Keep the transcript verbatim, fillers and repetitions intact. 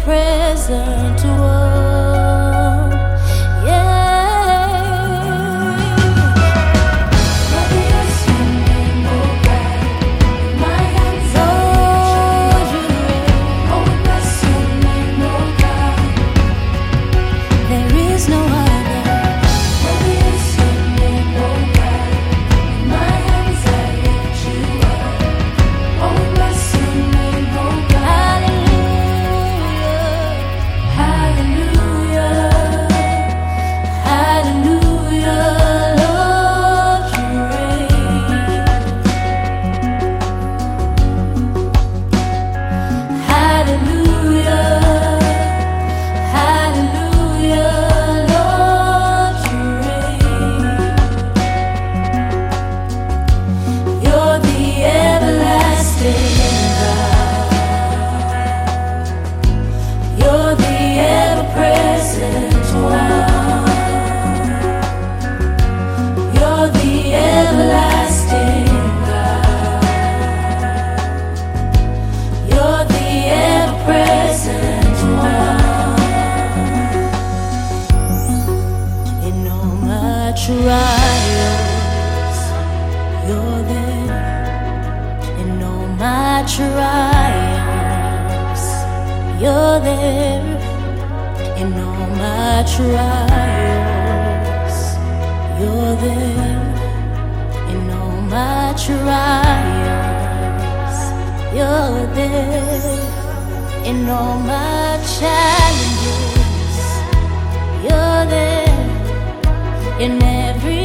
ever-present one. Yeah. Love is your name, oh God. My hands are you. Oh, bless your name, oh God. There is no other. Love is your name, oh God. My hands are lift you up. Oh, bless your name, oh God. Hallelujah, hallelujah, hallelujah, Lord, you reign. Hallelujah, hallelujah, Lord, you reign. You're the everlasting God. You're the ever-present one. You're the everlasting God. You're the ever-present one. In all my trials, you're there. In all my triumphs, you're there. In all my trials, you're there. In all my trials, you're there. In all my challenges, you're there. In every